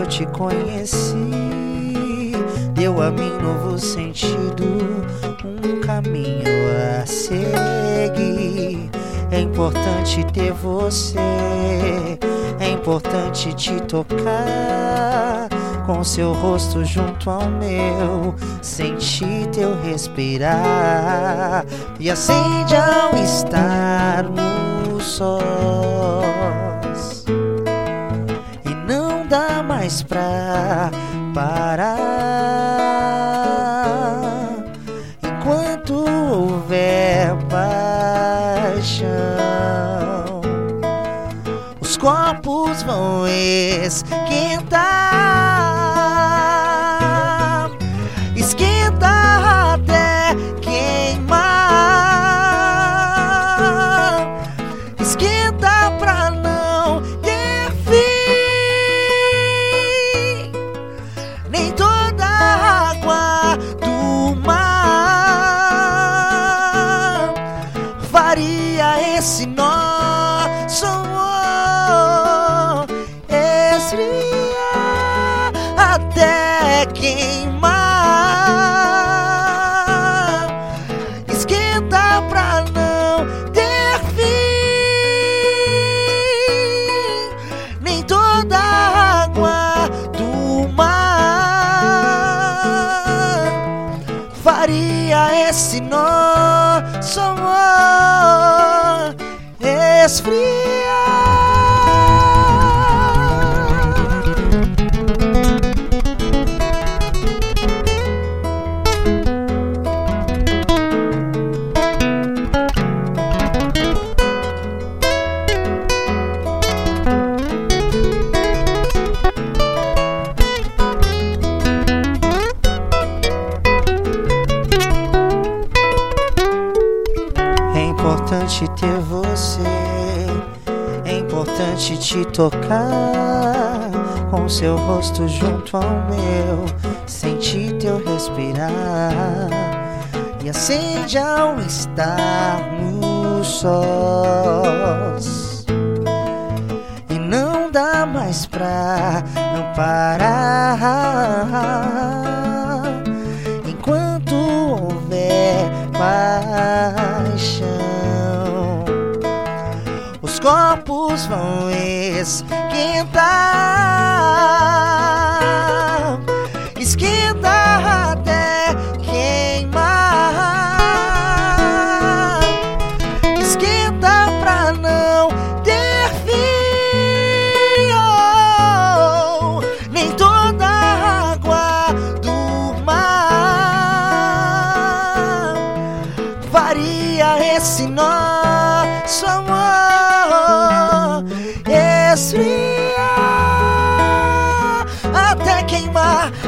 te conheci, deu a mim novo sentido, um caminho a seguir. É importante ter você, é importante te tocar, com seu rosto junto ao meu, sentir teu respirar, e acende ao estarmos sós, e não dá mais pra parar, enquanto houver paixão. Os copos vão esquentar, esquentar até queimar, esquentar pra não ter fim. Nem toda a água do mar faria esse nosso amor esfriar até queimar, esquentar pra não ter fim. Nem toda a água do mar faria esse nosso amor esfriar. É importante ter você, é importante te tocar, com seu rosto junto ao meu, sentir teu respirar, e acende ao estarmos sós, e não dá mais pra não parar, enquanto houver paixão. Os copos vão esquentar, esquentar até queimar, esquentar pra não ter fim. Oh, nem toda a água do mar faria esse nosso amor esfriar até queimar,